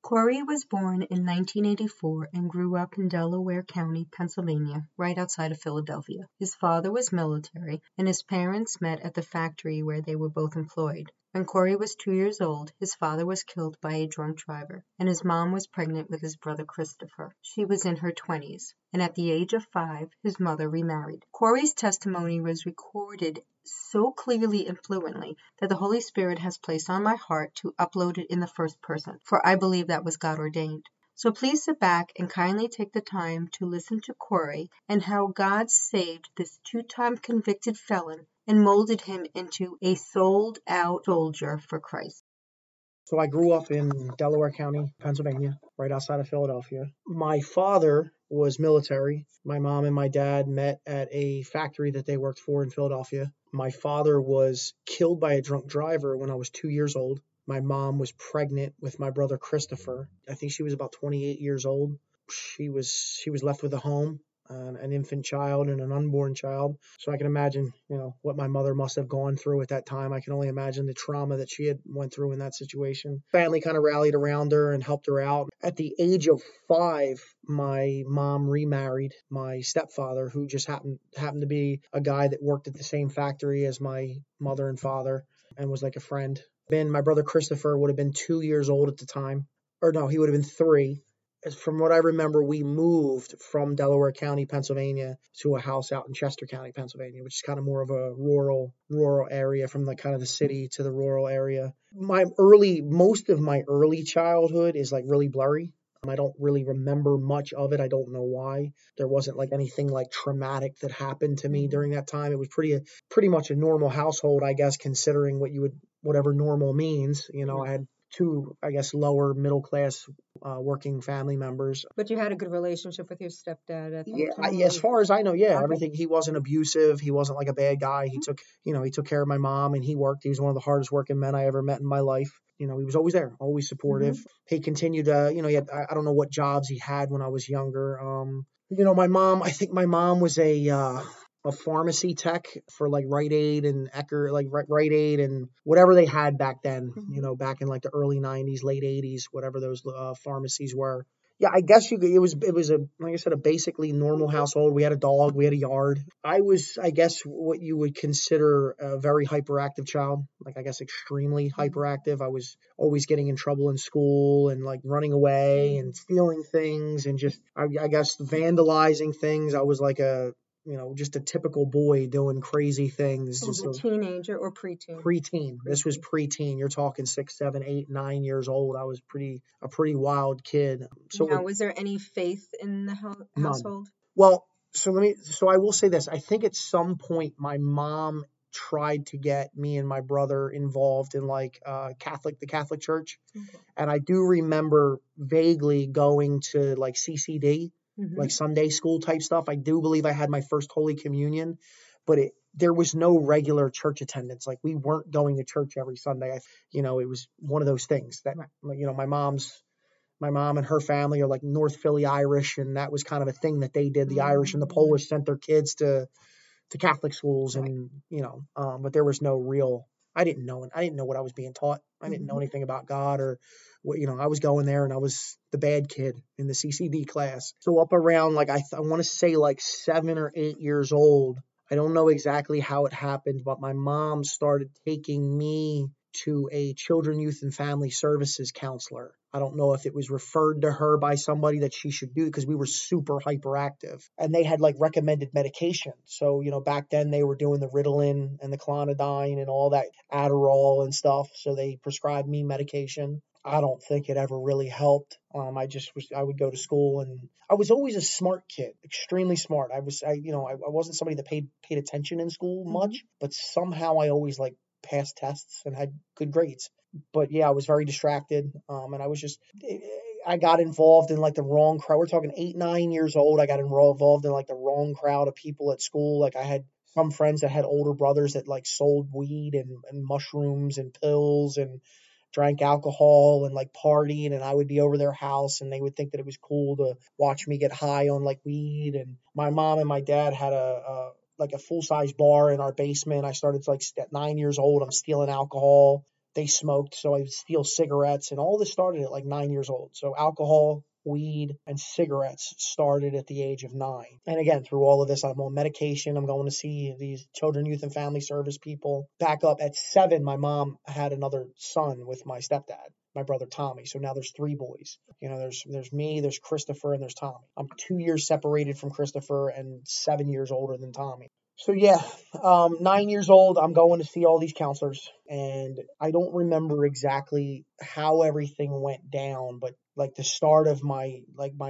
Corey was born in 1984 and grew up in Delaware County, Pennsylvania, right outside of Philadelphia. His father was military, and his parents met at the factory where they were both employed. When Corey was 2 years old, his father was killed by a drunk driver, and his mom was pregnant with his brother Christopher. She was in her 20s, and at the age of 5, his mother remarried. Corey's testimony was recorded so clearly and fluently that the Holy Spirit has placed on my heart to upload it in the first person, for I believe that was God ordained. So please sit back and kindly take the time to listen to Corey and how God saved this two-time convicted felon and molded him into a sold-out soldier for Christ. So I grew up in Delaware County, Pennsylvania, right outside of Philadelphia. My father was military. My mom and my dad met at a factory that they worked for in Philadelphia. My father was killed by a drunk driver when I was 2 years old. My mom was pregnant with my brother Christopher. I think she was about 28 years old. She was left with a home, an infant child and an unborn child. So I can imagine, what my mother must have gone through at that time. I can only imagine the trauma that she had went through in that situation. Family kind of rallied around her and helped her out. At the age of 5, my mom remarried my stepfather, who just happened to be a guy that worked at the same factory as my mother and father and was like a friend. Then my brother Christopher would have been 2 years old at the time. Or no, he would have been 3. From what I remember, we moved from Delaware County, Pennsylvania, to a house out in Chester County, Pennsylvania, which is kind of more of a rural area, from the kind of the city to the rural area. Most of my early childhood is like really blurry. I don't really remember much of it. I don't know why. There wasn't like anything like traumatic that happened to me during that time. It was pretty much a normal household, I guess, considering whatever normal means. I had 2, I guess, lower middle class working family members. But you had a good relationship with your stepdad at the time? As far as I know, Okay. everything. He wasn't abusive. He wasn't like a bad guy. He took care of my mom, and he worked. He was one of the hardest working men I ever met in my life. He was always there, always supportive. He continued to, he had, I don't know what jobs he had when I was younger. My mom, I think my mom was a pharmacy tech for like Rite Aid and Ecker, like Rite Aid and whatever they had back then, back in like the early 90s, late 80s, whatever those pharmacies were. Yeah, I guess it was like I said, a basically normal household. We had a dog, we had a yard. I was, I guess, what you would consider a very hyperactive child, like I guess extremely hyperactive. I was always getting in trouble in school and like running away and stealing things and just, I guess, vandalizing things. I was like just a typical boy doing crazy things. Was a teenager or preteen? Preteen. This was preteen. You're talking 6, 7, 8, 9 years old. I was a pretty wild kid. So now, was there any faith in the household? None. Well, so I will say this. I think at some point my mom tried to get me and my brother involved in like the Catholic Church. Okay. And I do remember vaguely going to like CCD. Like Sunday school type stuff. I do believe I had my first Holy Communion, but there was no regular church attendance. Like we weren't going to church every Sunday. It was one of those things that, my mom and her family are like North Philly Irish, and that was kind of a thing that they did. The Irish and the Polish sent their kids to Catholic schools, and but there was no real. I didn't know what I was being taught. I didn't know anything about God or what. I was going there and I was the bad kid in the CCD class. So up around like I want to say like 7 or 8 years old. I don't know exactly how it happened, but my mom started taking me to a children, youth, and family services counselor. I don't know if it was referred to her by somebody that she should do because we were super hyperactive and they had like recommended medication. So, back then they were doing the Ritalin and the Clonidine and all that Adderall and stuff. So they prescribed me medication. I don't think it ever really helped. I would go to school and I was always a smart kid, extremely smart. I wasn't somebody that paid attention in school much, but somehow I always like passed tests and had good grades. But yeah, I was very distracted. And I got involved in like the wrong crowd. We're talking 8, 9 years old. I got involved in like the wrong crowd of people at school. Like I had some friends that had older brothers that like sold weed and mushrooms and pills and drank alcohol and like partied, and I would be over their house and they would think that it was cool to watch me get high on like weed. And my mom and my dad had like a full-size bar in our basement. I started like at 9 years old, I'm stealing alcohol they smoked, so I would steal cigarettes, and all this started at like 9 years old. So alcohol, weed, and cigarettes started at the age of 9. And again, through all of this, I'm on medication. I'm going to see these children, youth, and family service people. Back up at 7, my mom had another son with my stepdad, my brother Tommy. So now there's 3 boys. There's me, there's Christopher, and there's Tommy. I'm 2 years separated from Christopher and 7 years older than Tommy. So yeah, 9 years old, I'm going to see all these counselors, and I don't remember exactly how everything went down, but like the start of my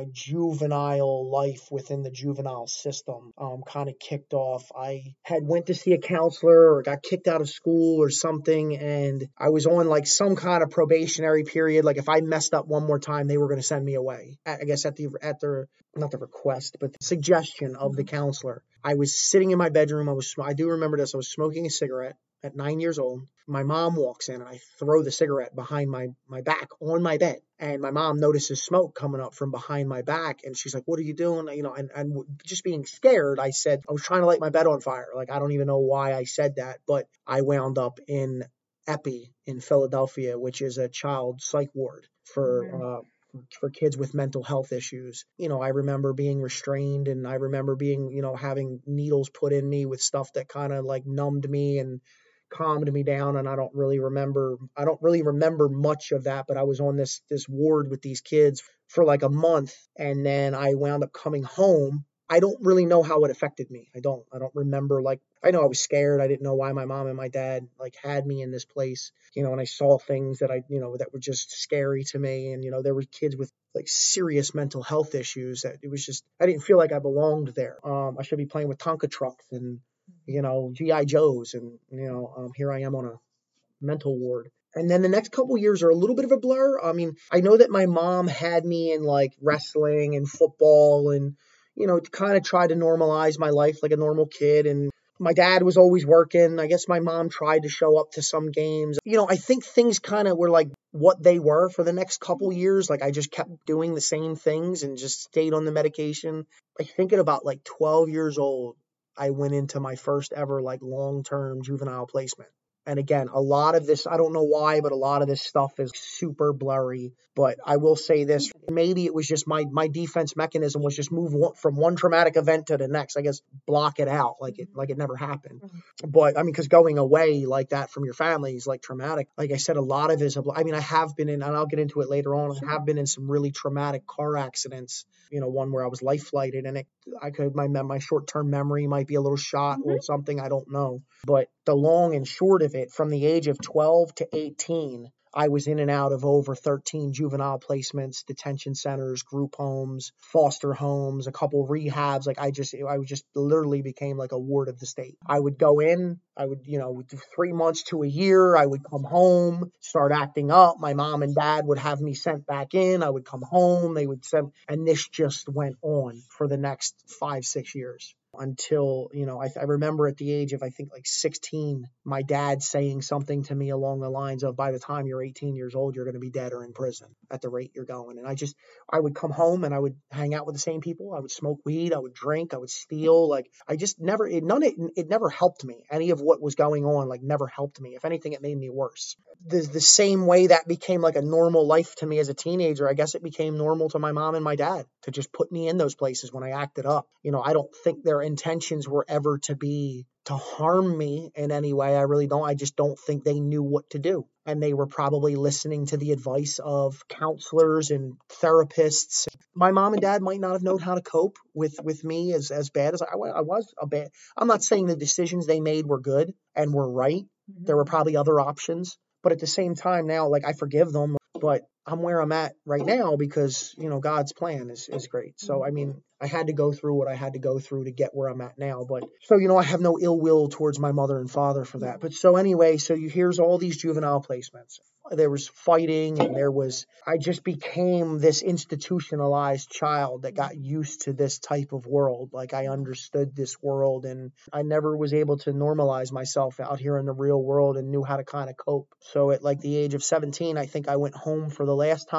juvenile life within the juvenile system kind of kicked off. I had went to see a counselor or got kicked out of school or something, and I was on like some kind of probationary period. Like if I messed up one more time, they were going to send me away. I guess at the not the request, but the suggestion of the counselor. I was sitting in my bedroom. I do remember this. I was smoking a cigarette at 9 years old. My mom walks in and I throw the cigarette behind my back on my bed. And my mom notices smoke coming up from behind my back. And she's like, what are you doing? And just being scared, I said, I was trying to light my bed on fire. Like, I don't even know why I said that, but I wound up in Epi in Philadelphia, which is a child psych ward for kids with mental health issues. I remember being restrained, and I remember being, having needles put in me with stuff that kind of like numbed me and calmed me down. And I don't really remember much of that, but I was on this ward with these kids for like a month, and then I wound up coming home. I don't really know how it affected me. I don't remember. Like, I know I was scared. I didn't know why my mom and my dad like had me in this place, and I saw things that that were just scary to me. And, there were kids with like serious mental health issues that it was just, I didn't feel like I belonged there. I should be playing with Tonka trucks and, G.I. Joes. And, here I am on a mental ward. And then the next couple years are a little bit of a blur. I mean, I know that my mom had me in like wrestling and football and, kind of tried to normalize my life like a normal kid. And my dad was always working. I guess my mom tried to show up to some games. I think things kind of were like what they were for the next couple years. Like I just kept doing the same things and just stayed on the medication. I think at about like 12 years old, I went into my first ever like long-term juvenile placement. And again, a lot of this, I don't know why, but a lot of this stuff is super blurry. But I will say this, maybe it was just my defense mechanism was just move from one traumatic event to the next. I guess block it out like it never happened. But I mean, because going away like that from your family is like traumatic. Like I said, a lot of it is, I have been in, and I'll get into it later on, I have been in some really traumatic car accidents. One where I was life flighted, and my short-term memory might be a little shot or something. I don't know. But the long and short of it, from the age of 12 to 18, I was in and out of over 13 juvenile placements, detention centers, group homes, foster homes, a couple rehabs. Like I just literally became like a ward of the state. I would go in, I would, 3 months to a year, I would come home, start acting up. My mom and dad would have me sent back in. I would come home, they would send, and this just went on for the next 5-6 years. Until, I remember at the age of, I think like 16, my dad saying something to me along the lines of, by the time you're 18 years old, you're going to be dead or in prison at the rate you're going. And I would come home and I would hang out with the same people. I would smoke weed. I would drink. I would steal. Like I just never, it never helped me. Any of what was going on, like never helped me. If anything, it made me worse. The same way that became like a normal life to me as a teenager, I guess it became normal to my mom and my dad to just put me in those places when I acted up. I don't think their intentions were ever to harm me in any way. I really don't. I just don't think they knew what to do. And they were probably listening to the advice of counselors and therapists. My mom and dad might not have known how to cope with me as bad as I was. I'm not saying the decisions they made were good and were right. There were probably other options. But at the same time now, like I forgive them, but I'm where I'm at right now because, God's plan is great. So, I mean, I had to go through what I had to go through to get where I'm at now. But so, I have no ill will towards my mother and father for that. But so anyway, here's all these juvenile placements. There was fighting and I just became this institutionalized child that got used to this type of world. Like I understood this world and I never was able to normalize myself out here in the real world and knew how to kind of cope. So at like the age of 17, I think I went home for the last time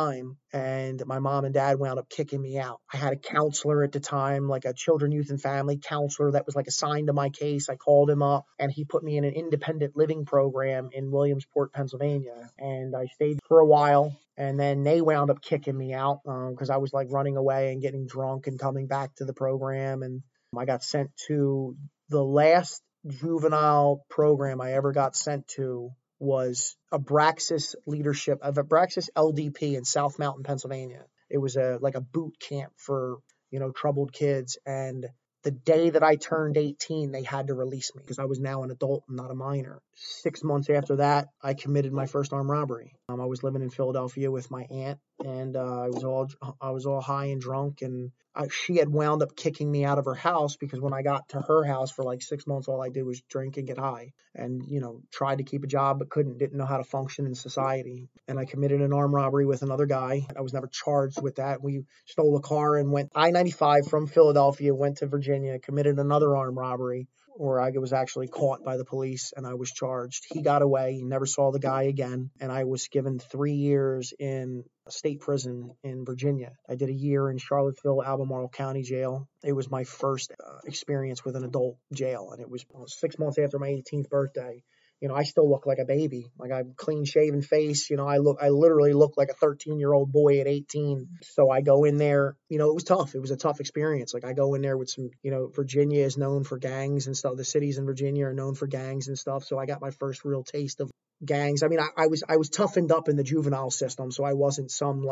and my mom and dad wound up kicking me out. I had a counselor at the time, like a children, youth, and family counselor that was like assigned to my case. I called him up and he put me in an independent living program in Williamsport, Pennsylvania. And I stayed for a while. And then they wound up kicking me out because I was like running away and getting drunk and coming back to the program. And I got sent to the last juvenile program I ever got sent to was Abraxas leadership of Abraxas LDP in South Mountain, Pennsylvania. It was like a boot camp for, troubled kids. And the day that I turned 18, they had to release me because I was now an adult and not a minor. 6 months after that, I committed my first armed robbery. I was living in Philadelphia with my aunt, and I was all high and drunk, and she had wound up kicking me out of her house because when I got to her house for like 6 months, all I did was drink and get high and, tried to keep a job but didn't know how to function in society. And I committed an armed robbery with another guy. I was never charged with that. We stole a car and went I-95 from Philadelphia, went to Virginia, committed another armed robbery where I was actually caught by the police and I was charged. He got away, never saw the guy again, and I was given 3 years in a state prison in Virginia. I did a year in Charlottesville, Albemarle County Jail. It was my first experience with an adult jail, and it was 6 months after my 18th birthday. I still look like a baby. Like, I'm clean shaven face. I literally look like a 13-year-old boy at 18. So I go in there, it was tough. It was a tough experience. Like, I go in there with some, Virginia is known for gangs and stuff. The cities in Virginia are known for gangs and stuff. So I got my first real taste of gangs. I mean, I was toughened up in the juvenile system. So I wasn't some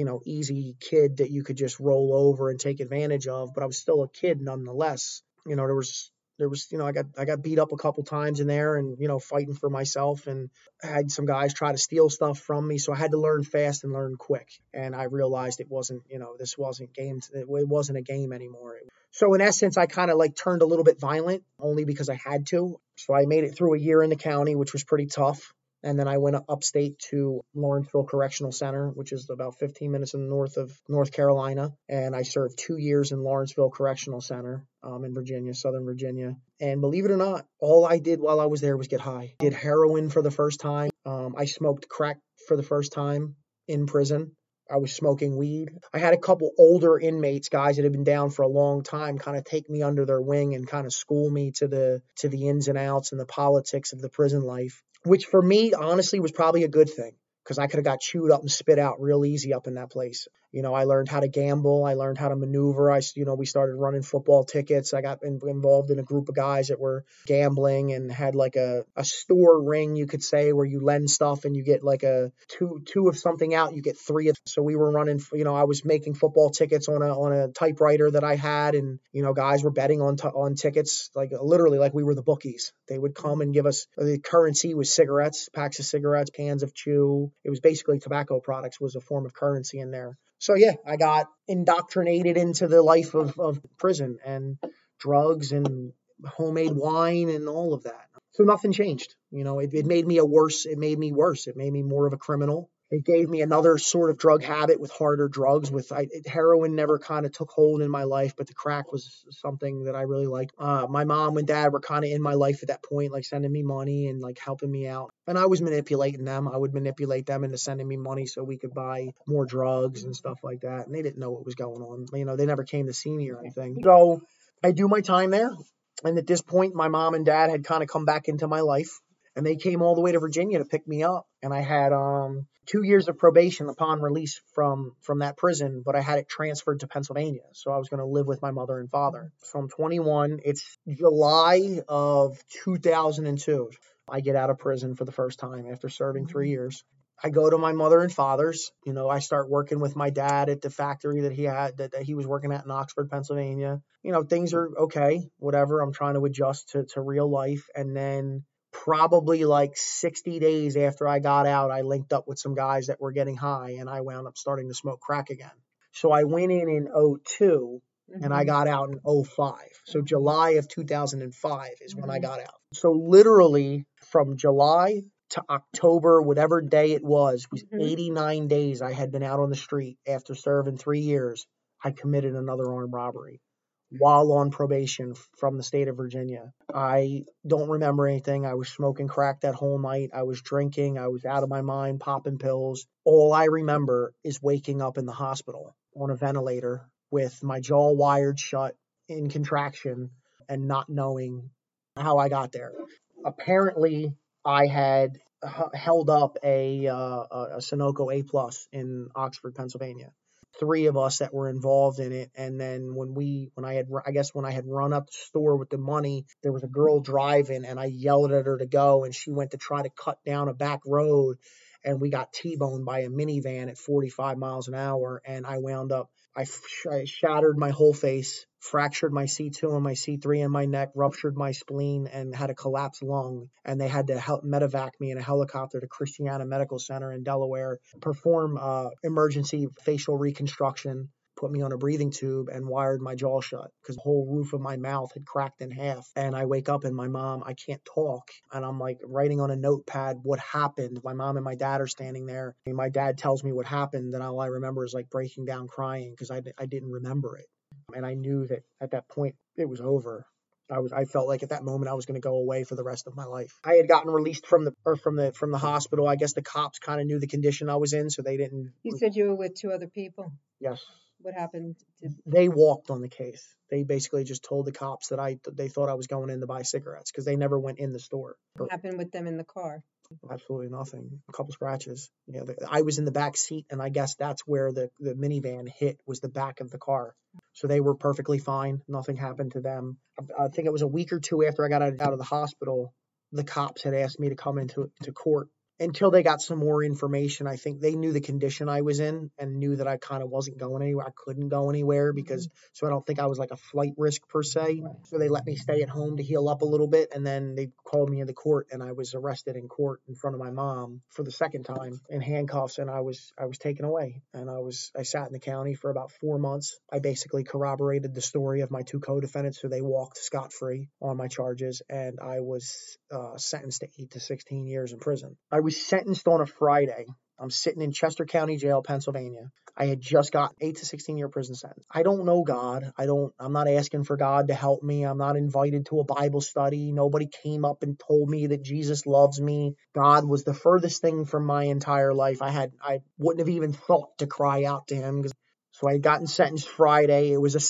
easy kid that you could just roll over and take advantage of, but I was still a kid nonetheless. There was, I got beat up a couple times in there and, fighting for myself, and I had some guys try to steal stuff from me. So I had to learn fast and learn quick. And I realized it wasn't, this wasn't games. It wasn't a game anymore. So in essence, I kind of turned a little bit violent only because I had to. So I made it through a year in the county, which was pretty tough. And then I went upstate to Lawrenceville Correctional Center, which is about 15 minutes in the north of North Carolina. And I served 2 years in Lawrenceville Correctional Center in Virginia, Southern Virginia. And believe it or not, all I did while I was there was get high. I did heroin for the first time. I smoked crack for the first time in prison. I was smoking weed. I had a couple older inmates, guys that had been down for a long time, kind of take me under their wing and kind of school me to the ins and outs and the politics of the prison life, which for me, honestly, was probably a good thing because I could have got chewed up and spit out real easy up in that place. I learned how to gamble. I learned how to maneuver. We started running football tickets. I got involved in a group of guys that were gambling and had like a store ring, you could say, where you lend stuff and you get like a two of something out, you get three of. So we were running, I was making football tickets on a typewriter that I had, and guys were betting on tickets, like literally like we were the bookies. They would come and give us, the currency was cigarettes, packs of cigarettes, cans of chew. It was basically tobacco products was a form of currency in there. So yeah, I got indoctrinated into the life of prison and drugs and homemade wine and all of that. So nothing changed. It made me worse. It made me more of a criminal. It gave me another sort of drug habit with harder drugs. Heroin never kind of took hold in my life, but the crack was something that I really liked. My mom and dad were kind of in my life at that point, like sending me money and like helping me out. And I was manipulating them. I would manipulate them into sending me money so we could buy more drugs and stuff like that. And they didn't know what was going on. They never came to see me or anything. So I do my time there. And at this point, my mom and dad had kind of come back into my life. And they came all the way to Virginia to pick me up. And I had 2 years of probation upon release from that prison, but I had it transferred to Pennsylvania. So I was going to live with my mother and father. So I'm 21. It's July of 2002. I get out of prison for the first time after serving 3 years. I go to my mother and father's. I start working with my dad at the factory that he was working at in Oxford, Pennsylvania. Things are okay, whatever. I'm trying to adjust to real life. And then probably like 60 days after I got out, I linked up with some guys that were getting high, and I wound up starting to smoke crack again. So I went in 2002 and I got out in 2005. So July of 2005 is when I got out. So literally from July to October, whatever day it was 89 days I had been out on the street after serving 3 years. I committed another armed robbery. while on probation from the state of Virginia. I don't remember anything. I was smoking crack that whole night. I was drinking. I was out of my mind, popping pills. All I remember is waking up in the hospital on a ventilator with my jaw wired shut in contraction and not knowing how I got there. Apparently, I had held up a Sunoco A plus in Oxford, Pennsylvania. Three of us that were involved in it, and then when I had run up the store with the money, there was a girl driving, and I yelled at her to go, and she went to try to cut down a back road, and we got T-boned by a minivan at 45 miles an hour, and I wound up I shattered my whole face, fractured my C2 and my C3 in my neck, ruptured my spleen, and had a collapsed lung. And they had to medevac me in a helicopter to Christiana Medical Center in Delaware, perform emergency facial reconstruction, put me on a breathing tube, and wired my jaw shut because the whole roof of my mouth had cracked in half. And I wake up and my mom, I can't talk. And I'm like writing on a notepad what happened. My mom and my dad are standing there. And my dad tells me what happened. And all I remember is like breaking down crying because I didn't remember it. And I knew that at that point it was over. I felt like at that moment I was going to go away for the rest of my life. I had gotten released from the hospital. I guess the cops kind of knew the condition I was in, so they didn't. You said you were with two other people. Yes. What happened? They walked on the case. They basically just told the cops that they thought I was going in to buy cigarettes because they never went in the store. What happened with them in the car? Absolutely nothing. A couple scratches. Yeah, I was in the back seat, and I guess that's where the minivan hit, was the back of the car. So they were perfectly fine. Nothing happened to them. I think it was a week or two after I got out of the hospital, the cops had asked me to come into court. Until they got some more information, I think they knew the condition I was in and knew that I kind of wasn't going anywhere. I couldn't go anywhere so I don't think I was like a flight risk per se. So they let me stay at home to heal up a little bit. And then they called me into court, and I was arrested in court in front of my mom for the second time in handcuffs. And I was taken away, and I sat in the county for about 4 months. I basically corroborated the story of my two co-defendants, so they walked scot-free on my charges, and I was sentenced to 8 to 16 years in prison. I was sentenced on a Friday. I'm sitting in Chester County Jail, Pennsylvania. I had just got 8 to 16 year prison sentence. I don't know God. I'm not asking for God to help me. I'm not invited to a Bible study. Nobody came up and told me that Jesus loves me. God was the furthest thing from my entire life. I wouldn't have even thought to cry out to him. So I had gotten sentenced Friday. It was a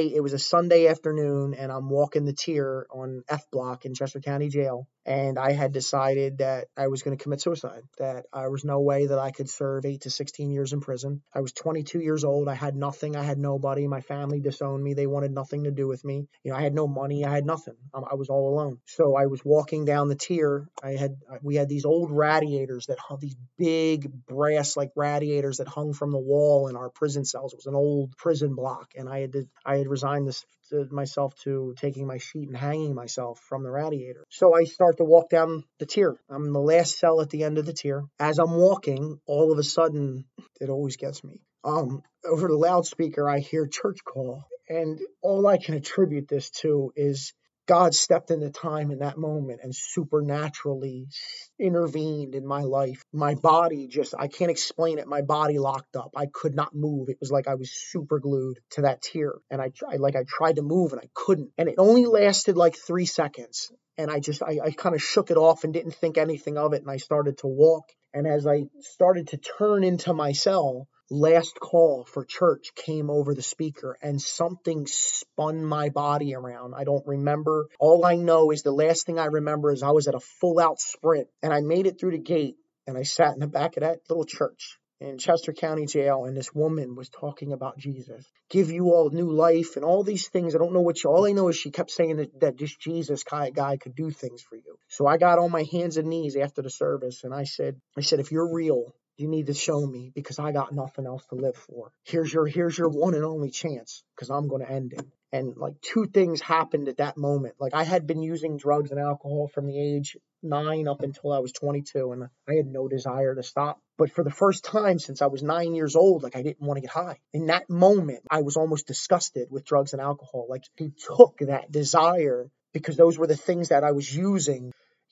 Sunday afternoon, and I'm walking the tier on F Block in Chester County Jail. And I had decided that I was going to commit suicide, that there was no way that I could serve 8 to 16 years in prison. I was 22 years old. I had nothing. I had nobody. My family disowned me. They wanted nothing to do with me. I had no money. I had nothing. I was all alone. So I was walking down the tier. We had these old radiators that hung, these big brass like radiators that hung from the wall in our prison cells. It was an old prison block, and I had resigned myself to taking my sheet and hanging myself from the radiator. So I start to walk down the tier. I'm in the last cell at the end of the tier. As I'm walking, all of a sudden, it always gets me. Over the loudspeaker, I hear church call, and all I can attribute this to is God stepped into time in that moment and supernaturally intervened in my life. My body I can't explain it. My body locked up. I could not move. It was like I was super glued to that tier. And I tried to move and I couldn't. And it only lasted like 3 seconds. And I kind of shook it off and didn't think anything of it. And I started to walk. And as I started to turn into my cell, last call for church came over the speaker, and something spun my body around. I don't remember. All I know is the last thing I remember is I was at a full out sprint, and I made it through the gate, and I sat in the back of that little church in Chester County Jail, and this woman was talking about Jesus, give you all new life and all these things. I don't know all I know is she kept saying that this Jesus guy could do things for you. So I got on my hands and knees after the service, and I said, if you're real, you need to show me, because I got nothing else to live for. Here's your one and only chance, because I'm going to end it. And like 2 things happened at that moment. Like I had been using drugs and alcohol from the age 9 up until I was 22, and I had no desire to stop. But for the first time since I was 9 years old, like I didn't want to get high. In that moment, I was almost disgusted with drugs and alcohol. Like he took that desire, because those were the things that I was using.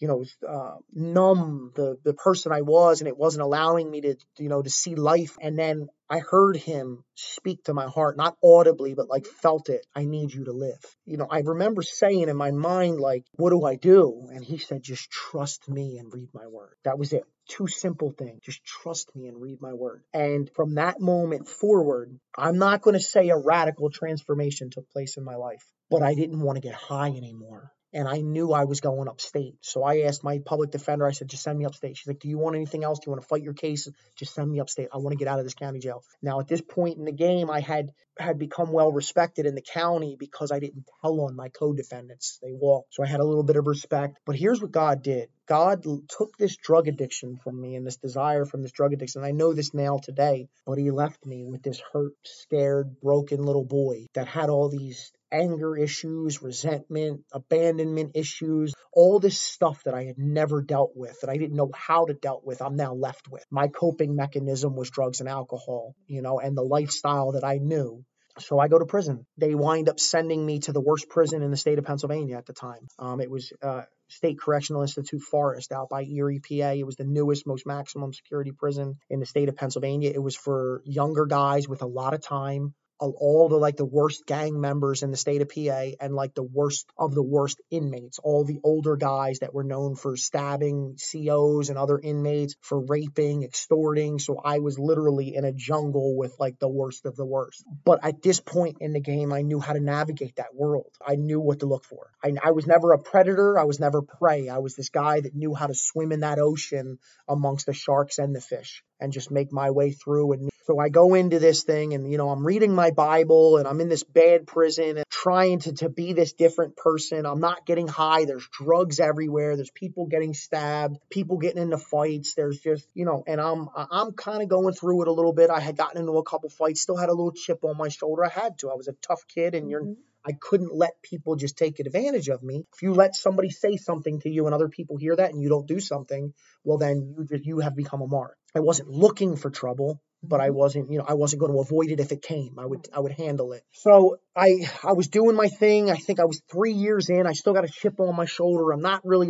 numb the person I was, and it wasn't allowing me to, to see life. And then I heard him speak to my heart, not audibly, but like felt it. I need you to live. I remember saying in my mind, like, what do I do? And he said, just trust me and read my word. That was it. Two simple things. Just trust me and read my word. And from that moment forward, I'm not going to say a radical transformation took place in my life, but I didn't want to get high anymore. And I knew I was going upstate. So I asked my public defender, I said, just send me upstate. She's like, do you want anything else? Do you want to fight your case? Just send me upstate. I want to get out of this county jail. Now, at this point in the game, I had become well respected in the county because I didn't tell on my co-defendants. They walked. So I had a little bit of respect. But here's what God did. God took this drug addiction from me and this desire from this drug addiction. And I know this now today, but he left me with this hurt, scared, broken little boy that had all these anger issues, resentment, abandonment issues, all this stuff that I had never dealt with, that I didn't know how to deal with, I'm now left with. My coping mechanism was drugs and alcohol, and the lifestyle that I knew. So I go to prison. They wind up sending me to the worst prison in the state of Pennsylvania at the time. It was State Correctional Institute Forest out by Erie, PA. It was the newest, most maximum security prison in the state of Pennsylvania. It was for younger guys with a lot of time. All the worst gang members in the state of PA, and like the worst of the worst inmates, all the older guys that were known for stabbing COs and other inmates, for raping, extorting. So I was literally in a jungle with like the worst of the worst. But at this point in the game, I knew how to navigate that world. I knew what to look for. I was never a predator. I was never prey. I was this guy that knew how to swim in that ocean amongst the sharks and the fish and just make my way through. And so I go into this thing and, I'm reading my Bible and I'm in this bad prison and trying to be this different person. I'm not getting high. There's drugs everywhere. There's people getting stabbed, people getting into fights. There's just, and I'm kind of going through it a little bit. I had gotten into a couple fights, still had a little chip on my shoulder. I had to. I was a tough kid and I couldn't let people just take advantage of me. If you let somebody say something to you and other people hear that and you don't do something, well, then you have become a mark. I wasn't looking for trouble, but I wasn't going to avoid it if it came. I would handle it. So I was doing my thing. I think I was 3 years in. I still got a chip on my shoulder. I'm not really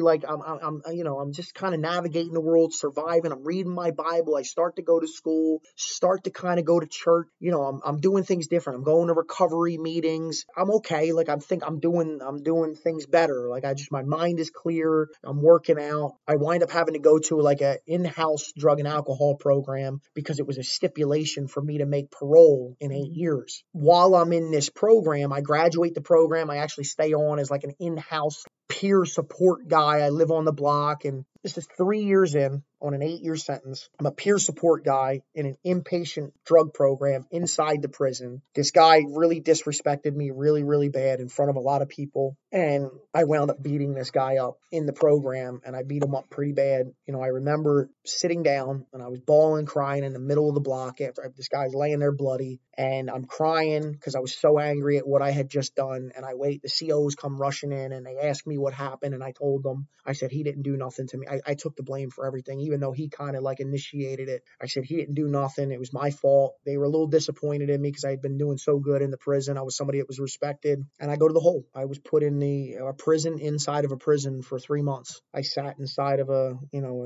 I'm just kind of navigating the world, surviving. I'm reading my Bible. I start to go to school, start to kind of go to church. I'm doing things different. I'm going to recovery meetings. I'm okay. Like I think I'm doing things better. Like my mind is clear. I'm working out. I wind up having to go to like a in-house drug and alcohol program because it was a stipulation for me to make parole in 8 years. While I'm in this program, I graduate the program. I actually stay on as like an in-house peer support guy. I live on the block, and this is 3 years in on an 8-year sentence. I'm a peer support guy in an inpatient drug program inside the prison. This guy really disrespected me really, really bad in front of a lot of people. And I wound up beating this guy up in the program, and I beat him up pretty bad. I remember sitting down and I was bawling, crying in the middle of the block after this guy's laying there bloody. And I'm crying because I was so angry at what I had just done. And I wait, the COs come rushing in and they ask me what happened. And I told them, I said, he didn't do nothing to me. I took the blame for everything, even though he kind of like initiated it. I said, he didn't do nothing. It was my fault. They were a little disappointed in me because I had been doing so good in the prison. I was somebody that was respected. And I go to the hole. I was put in a prison inside of a prison for 3 months. I sat inside of a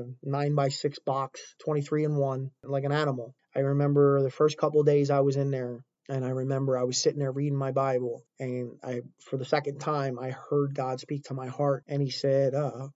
9x6 box, 23-in-1, like an animal. I remember the first couple of days I was in there, and I remember I was sitting there reading my Bible, and for the second time, I heard God speak to my heart, and he said,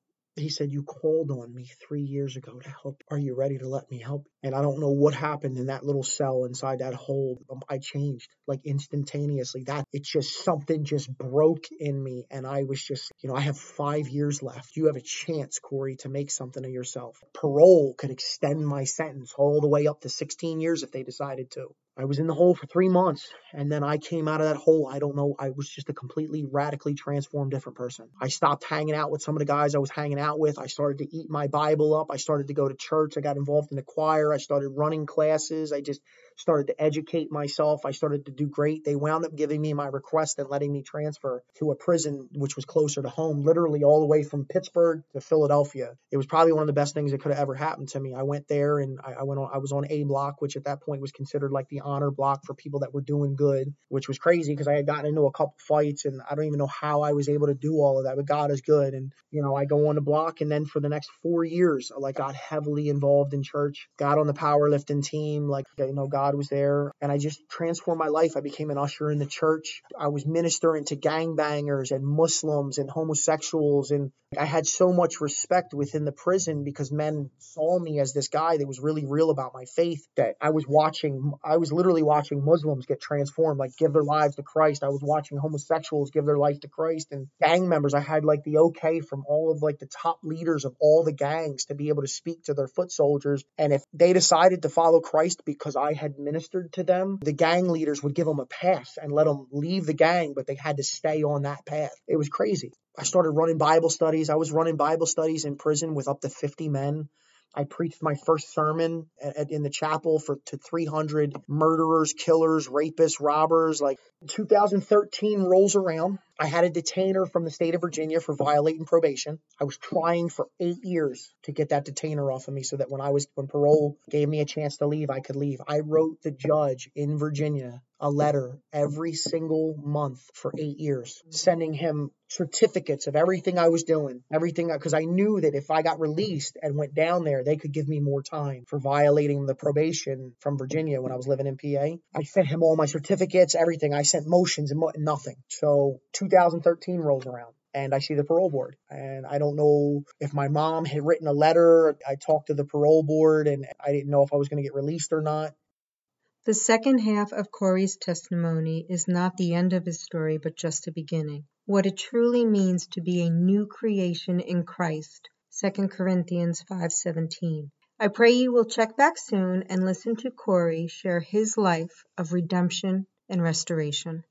you called on me 3 years ago to help. Are you ready to let me help? And I don't know what happened in that little cell inside that hole. I changed like instantaneously. Something just broke in me. And I was just, I have 5 years left. You have a chance, Corey, to make something of yourself. Parole could extend my sentence all the way up to 16 years if they decided to. I was in the hole for 3 months, and then I came out of that hole. I don't know. I was just a completely radically transformed different person. I stopped hanging out with some of the guys I was hanging out with. I started to eat my Bible up. I started to go to church. I got involved in the choir. I started running classes. started to educate myself. I started to do great. They wound up giving me my request and letting me transfer to a prison which was closer to home, literally all the way from Pittsburgh to Philadelphia. It was probably one of the best things that could have ever happened to me. I went there and I was on A block, which at that point was considered like the honor block for people that were doing good, which was crazy because I had gotten into a couple fights and I don't even know how I was able to do all of that, but God is good. And, I go on the block, and then for the next 4 years, I got heavily involved in church, got on the powerlifting team, God was there, and I just transformed my life. I became an usher in the church. I was ministering to gangbangers and Muslims and homosexuals, and I had so much respect within the prison because men saw me as this guy that was really real about my faith, that I was literally watching Muslims get transformed, give their lives to Christ. I was watching homosexuals give their life to Christ, and gang members. I had the okay from all of the top leaders of all the gangs to be able to speak to their foot soldiers. And if they decided to follow Christ because I had ministered to them, the gang leaders would give them a pass and let them leave the gang, but they had to stay on that path. It was crazy. I started running Bible studies. I was running Bible studies in prison with up to 50 men. I preached my first sermon in the chapel to 300 murderers, killers, rapists, robbers. 2013 rolls around. I had a detainer from the state of Virginia for violating probation. I was trying for 8 years to get that detainer off of me so that when parole gave me a chance to leave, I could leave. I wrote the judge in Virginia a letter every single month for 8 years, sending him certificates of everything I was doing, because I knew that if I got released and went down there, they could give me more time for violating the probation from Virginia when I was living in PA. I sent him all my certificates, everything. I sent motions and nothing. So 2013 rolls around, and I see the parole board. And I don't know if my mom had written a letter. I talked to the parole board, and I didn't know if I was going to get released or not. The second half of Corey's testimony is not the end of his story, but just a beginning. What it truly means to be a new creation in Christ. 2 Corinthians 5:17. I pray you will check back soon and listen to Corey share his life of redemption and restoration.